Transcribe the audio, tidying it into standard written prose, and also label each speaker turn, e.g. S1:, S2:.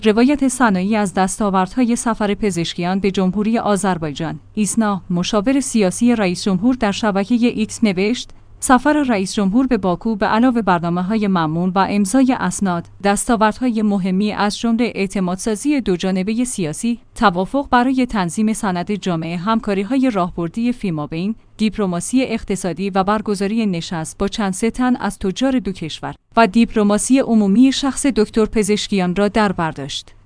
S1: روایت سنایی از دستاوردهای سفر پزشکیان به جمهوری آذربایجان. ایسنا، مشاور سیاسی رئیس جمهور، در شبکه ایکس نوشت: سفر رئیس جمهور به باکو به علاوه برنامه‌های ممنون و امضای اسناد، دستاوردهای مهمی از جمله اعتمادسازی دوجانبه سیاسی، توافق برای تنظیم سند جامع، همکاری‌های راهبردی فیمابین، دیپلماسی اقتصادی و برگزاری نشست با چند ست تن از تجار دو کشور و دیپلماسی عمومی شخص دکتر پزشکیان را در بر داشت.